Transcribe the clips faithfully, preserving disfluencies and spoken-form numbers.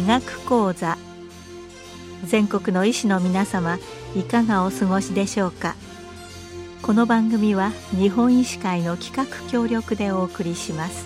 医学講座。全国の医師の皆様、いかがお過ごしでしょうか。この番組は日本医師会の企画協力でお送りします。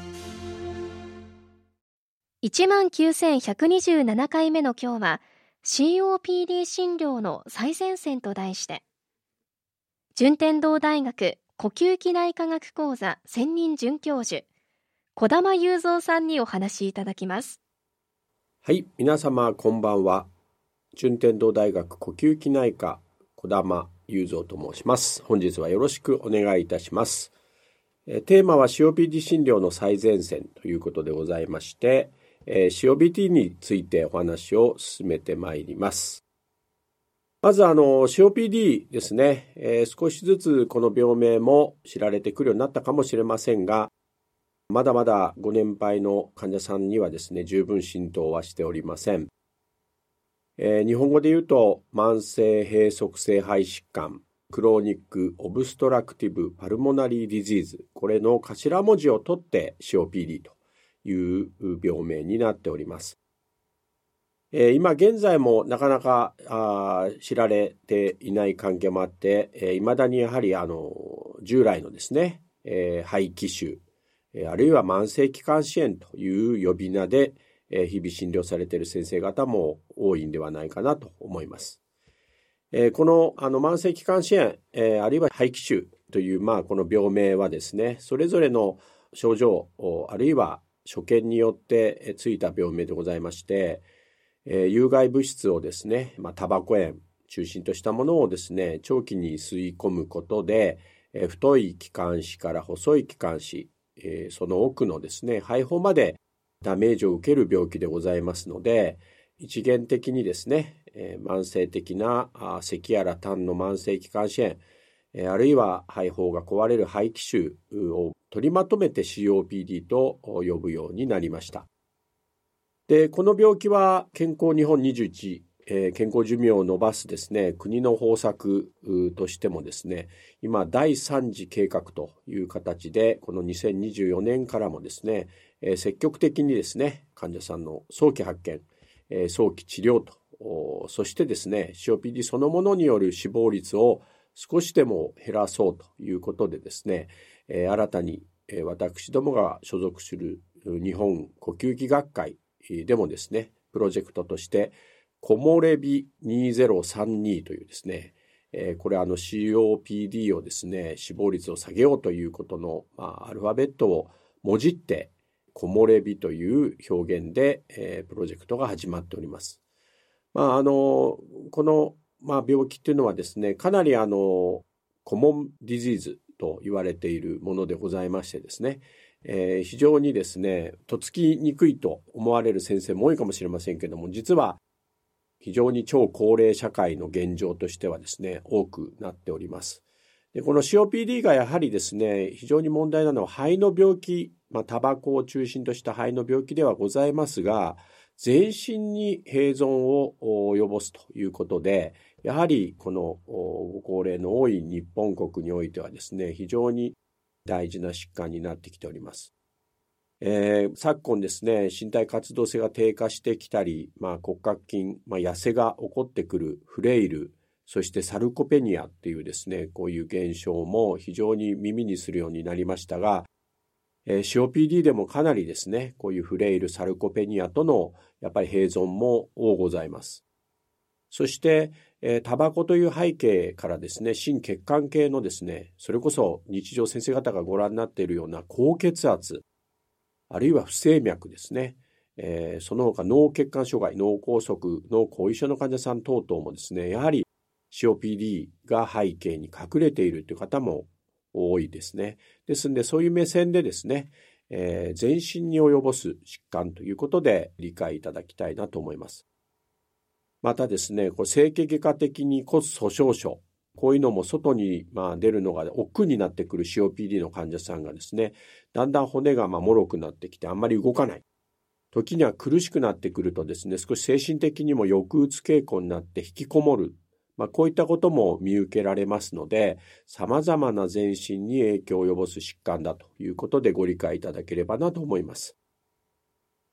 いちまんきゅうせんひゃくにじゅうななかいめの今日は シーオーピーディー 診療の最前線と題して、順天堂大学呼吸器内科学講座専任准教授児玉雄三さんにお話しいただきます。 はい、皆様こんばんは。順天堂大学呼吸器内科児玉雄三と申します。本日はよろしくお願いいたします。えテーマは シーオーピーディー 診療の最前線ということでございまして、シーオーピーディー についてお話を進めてまいります。まずあの シーオーピーディー ですね、えー、少しずつこの病名も知られてくるようになったかもしれませんが、まだまだご年配の患者さんにはですね、十分浸透はしておりません。えー、日本語で言うと慢性閉塞性肺疾患、クローニックオブストラクティブパルモナリーディジーズ、これの頭文字を取って シーオーピーディー という病名になっております。えー、今現在もなかなかあ知られていない関係もあって、えー、未だにやはりあの従来のですね、えー、肺気腫、えー、あるいは慢性気管支炎という呼び名で、えー、日々診療されている先生方も多いんではないかなと思います。えー、このあの慢性気管支炎、えー、あるいは肺気腫という、まあ、この病名はですね、それぞれの症状あるいは所見によってついた病名でございまして、えー、有害物質をですね、まあ、タバコ炎中心としたものをですね、長期に吸い込むことで、えー、太い気管支から細い気管支、えー、その奥のですね、肺胞までダメージを受ける病気でございますので、一元的にですね、えー、慢性的なあ咳やら痰の慢性気管支炎、あるいは肺胞が壊れる肺気腫を取りまとめて シーオーピーディー と呼ぶようになりました。で、この病気は健康日本にじゅういち、えー、健康寿命を伸ばすですね、国の方策としてもですね、今だいさん次計画という形で、このにせんにじゅうよねんからもですね、えー、積極的にですね、患者さんの早期発見、えー、早期治療と、そしてですね、シーオーピーディー そのものによる死亡率を少しでも減らそうということでですね、えー、新たに、えー、私どもが所属する日本呼吸器学会でもですね、プロジェクトとしてコモレビにせんさんじゅうにというですね、えー、これあの シーオーピーディー をですね、死亡率を下げようということの、まあ、アルファベットをもじってコモレビという表現で、えー、プロジェクトが始まっております。まああのこのまあ、病気っていうのはですね、かなりあのコモンディジーズと言われているものでございましてですね、えー、非常にですね、とっつきにくいと思われる先生も多いかもしれませんけども、実は非常に超高齢社会の現状としてはですね、多くなっております。で、この シーオーピーディー がやはりですね、非常に問題なのは肺の病気、まあ、タバコを中心とした肺の病気ではございますが、全身に併存を及ぼすということで、やはりこのご高齢の多い日本国においてはですね、非常に大事な疾患になってきております。えー、昨今ですね、身体活動性が低下してきたり、まあ、骨格筋、まあ、痩せが起こってくるフレイル、そしてサルコペニアっていうですね、こういう現象も非常に耳にするようになりましたが、えー、シーオーピーディー でもかなりですね、こういうフレイル、サルコペニアとのやっぱり併存も多ございます。そして、えー、タバコという背景からですね、心血管系のですね、それこそ日常先生方がご覧になっているような高血圧、あるいは不整脈ですね、えー、その他脳血管障害、脳梗塞、脳後遺症の患者さん等々もですね、やはり シーオーピーディー が背景に隠れているという方も多いですね。ですので、そういう目線でですね、えー、全身に及ぼす疾患ということで理解いただきたいなと思います。またですね、こう整形外科的に骨粗鬆症、こういうのも外にまあ出るのが億劫になってくる シーオーピーディー の患者さんがですね、だんだん骨がまあ脆くなってきてあんまり動かない。時には苦しくなってくるとですね、少し精神的にも抑うつ傾向になって引きこもる。まあ、こういったことも見受けられますので、様々な全身に影響を及ぼす疾患だということでご理解いただければなと思います。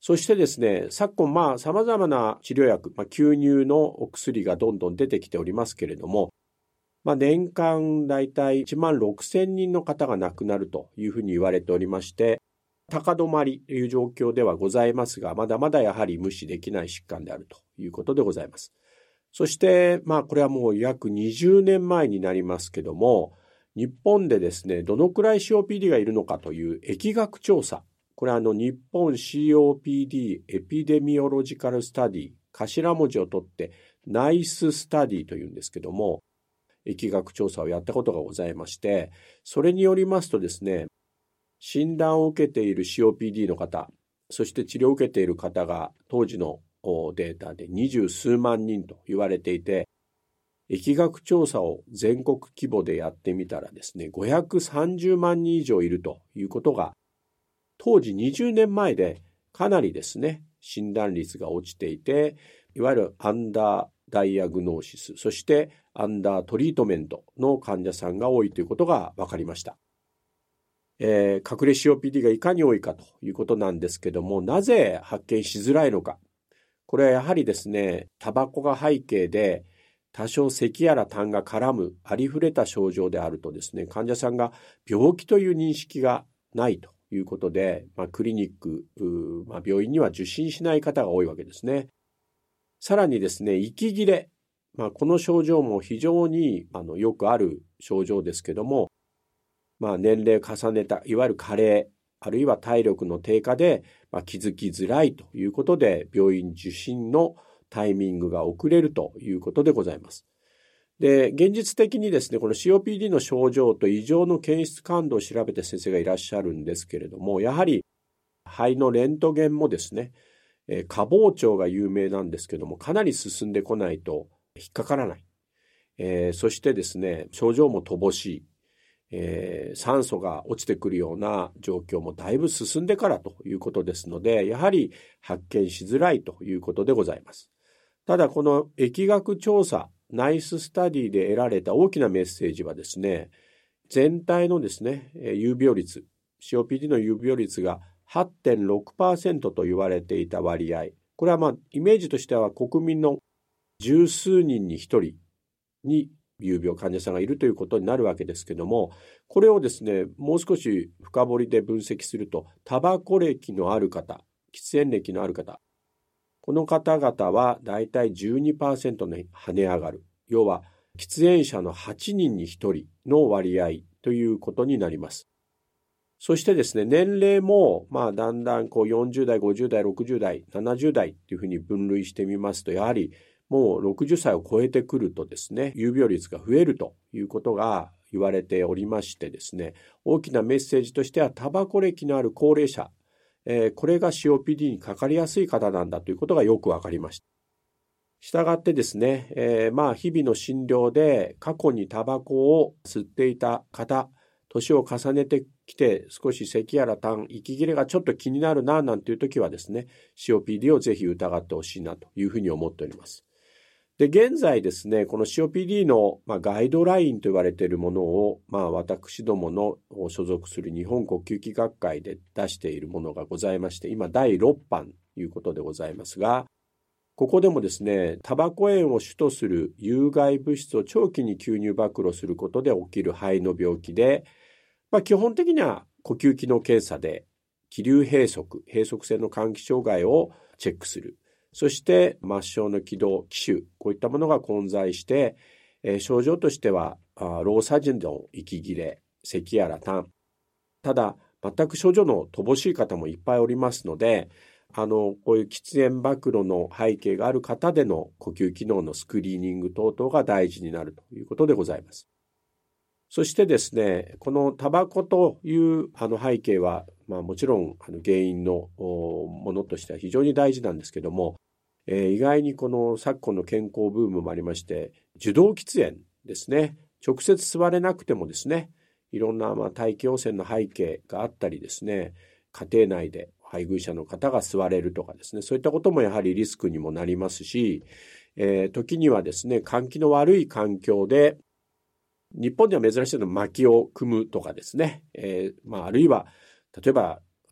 そしてですね、昨今まあ様々な治療薬、まあ、吸入のお薬がどんどん出てきておりますけれども、まあ、年間だいたいいちまんろくせんにんの方が亡くなるというふうに言われておりまして、高止まりという状況ではございますが、まだまだやはり無視できない疾患であるということでございます。そして、まあこれはもう約にじゅうねんまえになりますけども、日本でですね、どのくらい シーオーピーディー がいるのかという疫学調査、これはあの日本 シーオーピーディー エピデミオロジカルスタディ、頭文字を取ってナイススタディというんですけども、疫学調査をやったことがございまして、それによりますとですね、診断を受けている シーオーピーディー の方、そして治療を受けている方が当時のデータで二十数万人と言われていて、疫学調査を全国規模でやってみたらですね、ごひゃくさんじゅうまんにん以上いるということが、当時にじゅうねんまえでかなりですね、診断率が落ちていて、いわゆるアンダーダイアグノーシス、そしてアンダートリートメントの患者さんが多いということが分かりました。えー、隠れ シーオーピーディー がいかに多いかということなんですけども、なぜ発見しづらいのか。これはやはりですね、タバコが背景で多少咳やら痰が絡むありふれた症状であるとですね、患者さんが病気という認識がないということで、まあ、クリニック、まあ、病院には受診しない方が多いわけですね。さらにですね、息切れ。まあ、この症状も非常にあのよくある症状ですけども、まあ、年齢重ねた、いわゆる加齢、あるいは体力の低下で、まあ、気づきづらいということで、病院受診のタイミングが遅れるということでございます。で、現実的にですね、この シーオーピーディー の症状と異常の検出感度を調べた先生がいらっしゃるんですけれども、やはり肺のレントゲンもですね、えー、過膨張が有名なんですけども、かなり進んでこないと引っかからない。えー、そしてですね、症状も乏しい。えー、酸素が落ちてくるような状況もだいぶ進んでからということですので、やはり発見しづらいということでございます。ただこの疫学調査、ナイススタディで得られた大きなメッセージはですね、全体のですね、有病率、シーオーピーディー の有病率が はちてんろくパーセント と言われていた割合、これはまあイメージとしては国民の十数人に一人に有病患者さんがいるということになるわけですけども、これをですね、もう少し深掘りで分析すると、タバコ歴のある方、喫煙歴のある方、この方々はだいたい じゅうにパーセント に跳ね上がる。要は、喫煙者のはちにんにひとりの割合ということになります。そしてですね、年齢も、まあ、だんだんこうよんじゅう代、ごじゅう代、ろくじゅう代、ななじゅう代っていうふうに分類してみますと、やはり、もうろくじゅっさいを超えてくるとですね、有病率が増えるということが言われておりましてですね、大きなメッセージとしてはタバコ歴のある高齢者、えー、これが シーオーピーディー にかかりやすい方なんだということがよくわかりました。したがってですね、えー、まあ日々の診療で過去にタバコを吸っていた方、年を重ねてきて少し咳やら痰、息切れがちょっと気になるななんていう時はですね、シーオーピーディー をぜひ疑ってほしいなというふうに思っております。で、現在ですね、この シーオーピーディー の、まあ、ガイドラインと言われているものを、まあ、私どもの所属する日本呼吸器学会で出しているものがございまして、今だいろっぱんということでございますが、ここでもですね、タバコ炎を主とする有害物質を長期に吸入暴露することで起きる肺の病気で、まあ、基本的には呼吸機能検査で気流閉塞、閉塞性の換気障害をチェックする。そして末梢の気道、気腫、こういったものが混在して、えー、症状としては労作時の息切れ、咳やら痰。ただ、全く症状の乏しい方もいっぱいおりますので、あの、こういう喫煙暴露の背景がある方での呼吸機能のスクリーニング等々が大事になるということでございます。そしてですね、このタバコというあの背景は、まあもちろんあの原因のものとしては非常に大事なんですけども、えー、意外にこの昨今の健康ブームもありまして、受動喫煙ですね、直接吸われなくてもですね、いろんなまあ大気汚染の背景があったりですね、家庭内で配偶者の方が吸われるとかですね、そういったこともやはりリスクにもなりますし、えー、時にはですね、換気の悪い環境で、日本では珍しいのは薪を組むとかですね、えーまあ、あるいは例えば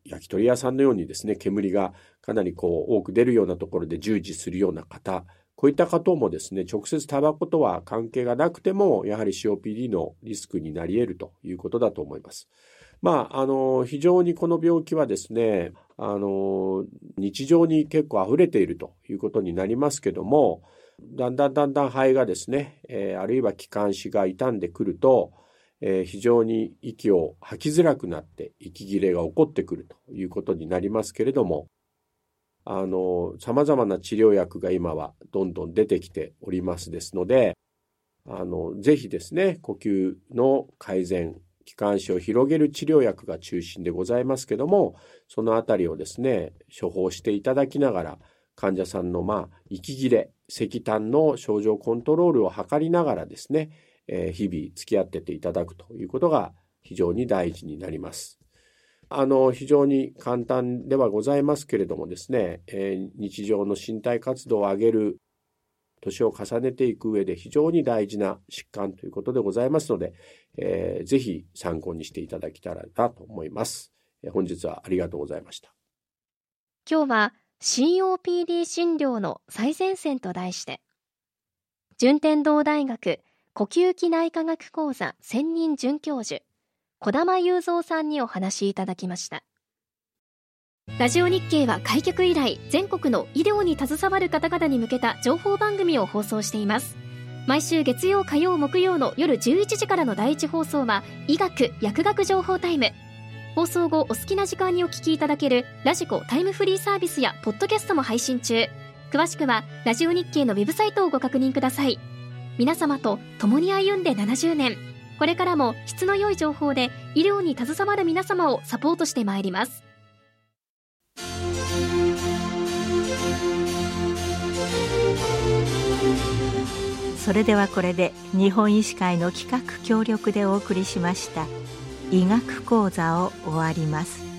焼き鳥屋さんのようにですね、煙がかなりこう多く出るようなところで従事するような方、こういった方もですね、直接タバコとは関係がなくても、やはり シーオーピーディー のリスクになり得るということだと思います。まあ、あの、非常にこの病気はですね、あの、日常に結構溢れているということになりますけども、だんだんだんだん肺がですね、えー、あるいは気管支が傷んでくると、えー、非常に息を吐きづらくなって息切れが起こってくるということになりますけれども、あの、様々な治療薬が今はどんどん出てきておりますですので、あの、ぜひですね、呼吸の改善、気管支を広げる治療薬が中心でございますけども、そのあたりをですね、処方していただきながら、患者さんのまあ息切れ、咳痰の症状コントロールを図りながらですね、えー、日々付き合ってていただくということが非常に大事になります。あの、非常に簡単ではございますけれどもですね、えー、日常の身体活動を上げる、年を重ねていく上で非常に大事な疾患ということでございますので、えー、ぜひ参考にしていただけたらなと思います。えー、本日はありがとうございました。 今日は シーオーピーディー 診療の最前線と題して、順天堂大学呼吸器内科学講座専任准教授児玉雄三さんにお話しいただきました。ラジオ日経は開局以来、全国の医療に携わる方々に向けた情報番組を放送しています。毎週月曜火曜木曜の夜じゅういちじからのだいいち放送は医学薬学情報タイム。放送後お好きな時間にお聞きいただけるラジコタイムフリーサービスやポッドキャストも配信中。詳しくはラジオ日経のウェブサイトをご確認ください。皆様と共に歩んでななじゅうねん、これからも質の良い情報で医療に携わる皆様をサポートしてまいります。 それではこれで日本医師会の企画協力でお送りしました医学講座を終わります。